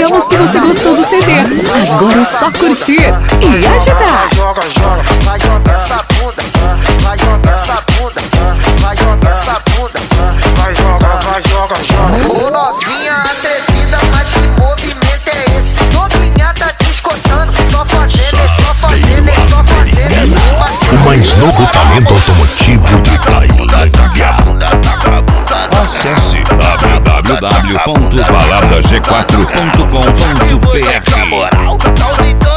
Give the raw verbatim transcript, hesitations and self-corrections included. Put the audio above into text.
Sabemos que você gostou do C D. Agora é só curtir e agitar. Joga, joga, vai jogar essa bunda, vai jogar essa bunda, vai jogar essa bunda, vai jogar, vai jogar, joga. Ô novinha atrevida, mas que movimento é esse? Novinha tá te escutando, só fazendo, só fazendo, só fazendo. O mais novo talento automotivo de Tailândia. Acesse w w w ponto balada g quatro ponto com ponto b r.